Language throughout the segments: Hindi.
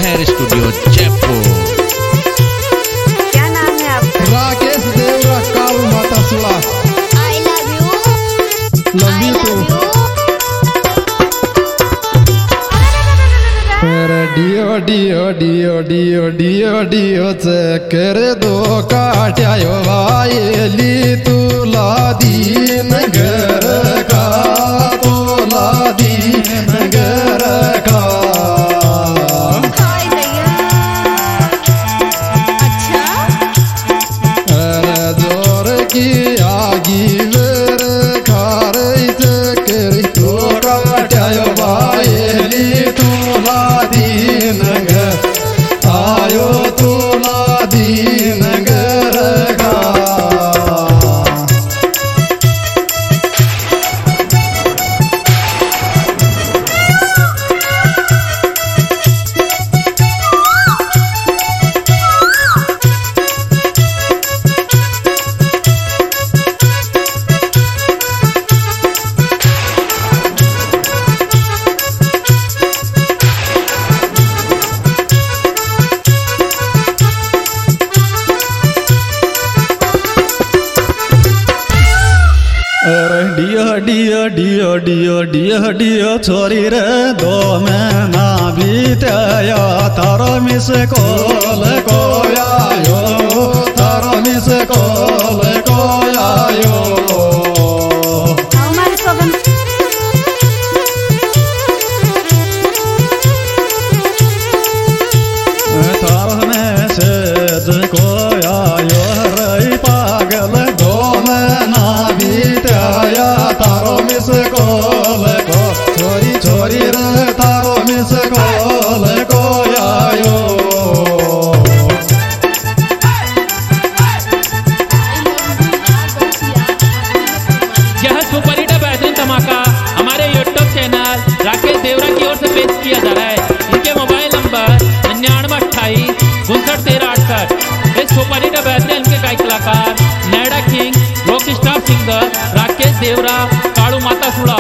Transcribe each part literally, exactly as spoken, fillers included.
लहर स्टूडियो जयपुर। क्या नाम है आपका? राकेश देवरा, कालू माता सुला। I love you. Love you too. डियो डियो डियो डियो डियो डियो चक्कर दो काट्यायो वायली तुला दीन घर का, तुला दीन घर का। हाय भैया। अच्छा अरे जोर की आगी वेर खार चक्कर दो काट्यायो वायली तुला दीन घर, आयो तुला दीन घर का। अरे डियो डियो डियो डियो डियो डियो छोरी रे दो महीना बीतया तारो मिस कॉल कोयायो, तारो मिस कॉल कोयायो। हमारे सोबन तारो मैसेज कोयायो रे पागल दो महीना बीतया तारो मिस कॉल को, छोरी छोरी रे तारो मिस कॉल कोयायो। यह सुपर हिट बेहतरीन धमाका हमारे यूट्यूब चैनल राकेश देवरा की ओर से पेश किया जा रहा है। इनके मोबाइल नंबर निन्यानवे अट्ठाईस उनसठ तेरह अड़सठ। इस सुपर हिट बेहतरीन इनके गायक कलाकार नैडा king, rock star singer Rakesh Devra, कालू माता सुला।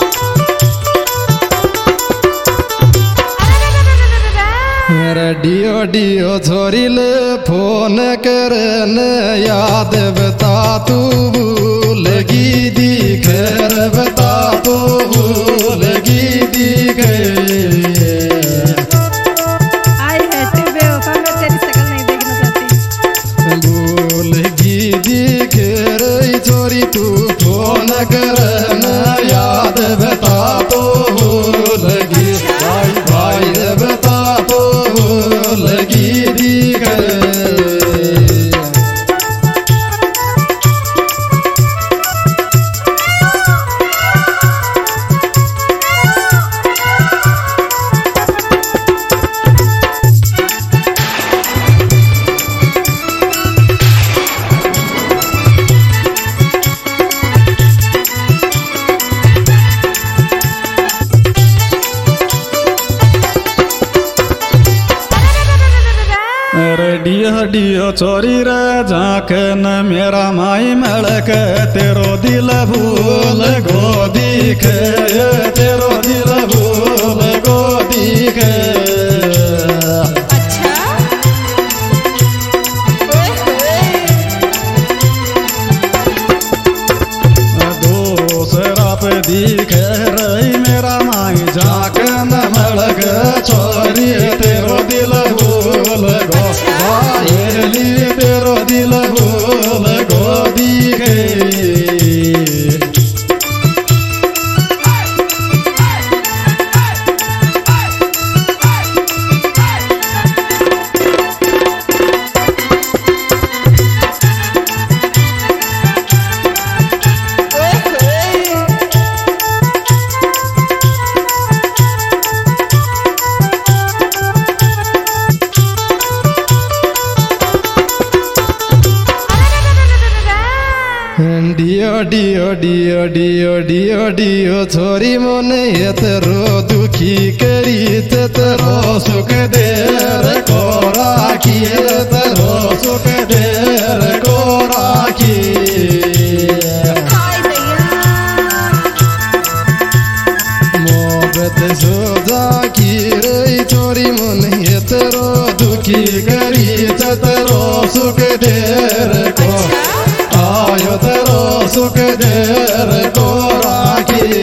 डियो डियो छोरी ले फोन करन याद बता तू भूलगी दिखर, बता तू भूलगी दिखे। आई है बेवफा, मैं तेरी शक्ल नहीं देखना चाहती। भूलगी दिखर छोरी तू फोन करन याद बता तो भूलगी, भाई भाई बता तो भूलगी दिखे। डियो डियो छोरी रे झांकन मेरा माई मलक तेरो दिल भूल गो दिखे, तेरो दिल भूल गो दिखे। अच्छा दूसरा पे दिखे रही मेरा माई झांकन मलक छोरी तेरो दिल भूल गो, वायली तेरो दिल भूल गो दिखे। डियो डियो डियो डियो डियो डियो छोरी मोने तेरो दुखी करी तेरो सुख देर को राखी, तेरो सुख देर को राखी। हाय भैया। मोहब्बत सो जा की रे छोरी मोने दुखी करी तेरो सुख देर को आयो तेरो सुख देर को राखी।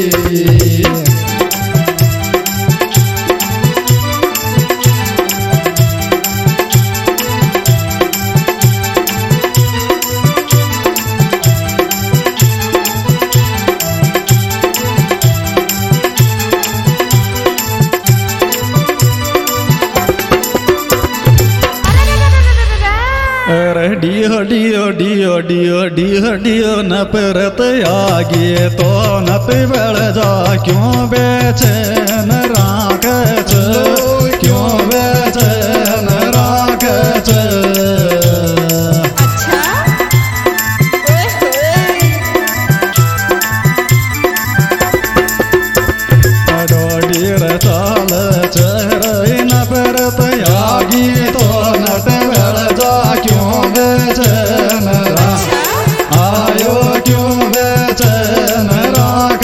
डियो डियो डियो डियो डियो डियो न परत आगे तो न पिबड़ जा क्यों बेचैन राख क्यों बेचैन राख डोडीर चाल चेहरे न परत आगे तो न पिबड़ जा क्यों बेचैन आयो क्यों बेचैन राख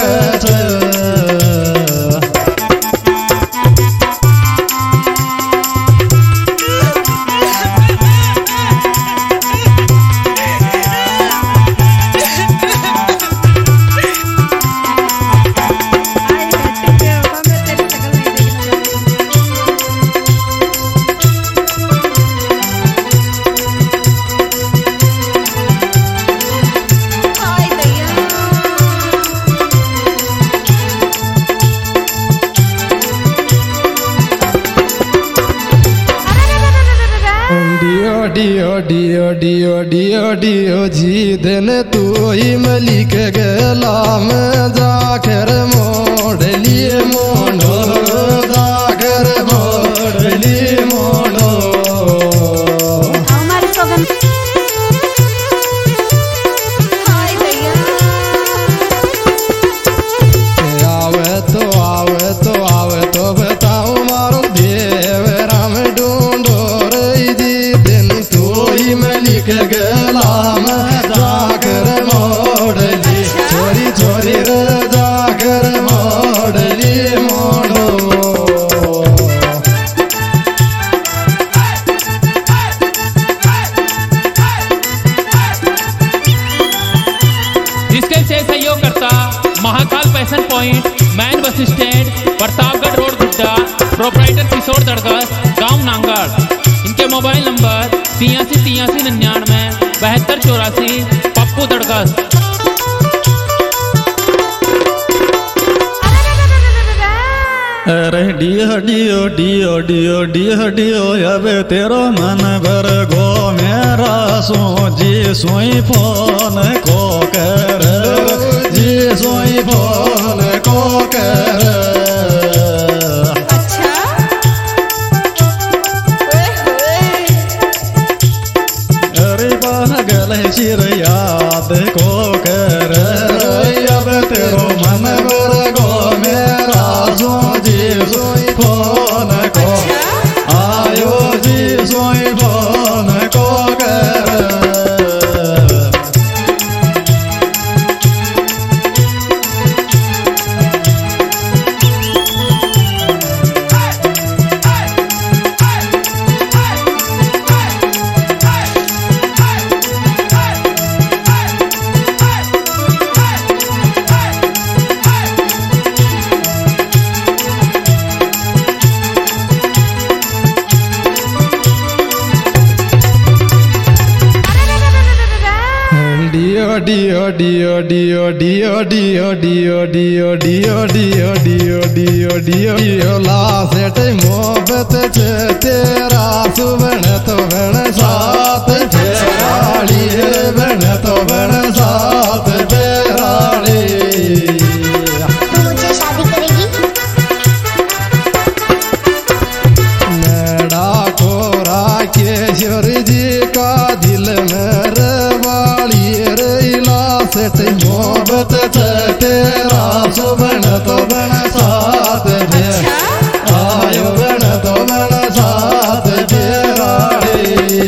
डियो डियो डियो डियो डियो जी दिन तू ही मलिक गला में जाकर मोड़ लिए मोड़ो जाकर मोड़ लिए मोड़ो आवे तो आवे तो आवे तो बताओ मारो देव राम ढूंढो मलिक गला में जाकर मोड़ली छोरी छोरी रे जाकर मोड़ली मोड़ो। जिसके से सहयोग करता Mahakal fashion point, main bus stand, Pratapgarh road, Gudda, proprietor Kishore Dadgas, गांव नांगड़। इनके मोबाइल नंबर तिरासी तिरासी निन्यानवे बहत्तर चौरासी, पप्पू दड़गस। अरे डियो डियो डियो डियो डियो डियो अब तेरो मन भर गो मेरा सो जी सोई फोन को कर जी सोई फोन को कर शिर याद को कर अब तेरो मन भर गो मेरा सो जी सोई फोन को आयो जी सोई फोन को कर। डियो डियो डियो डियो डियो डियो डियो डियो डियो डियो डियो डियो डियो लासेट मोहब्बत छे तेरा सुवर्ण तो बण साथ फेराड़ी बण तो बण साथ फेराड़ी। तू मुझे शादी करेगी? नेड़ा को राकेश्वर जी का दिल में रवाड़ी सेठ मोहब्बत तेरा सुबण तो बण साथ आयो बण तो बण साथ फेराड़ी।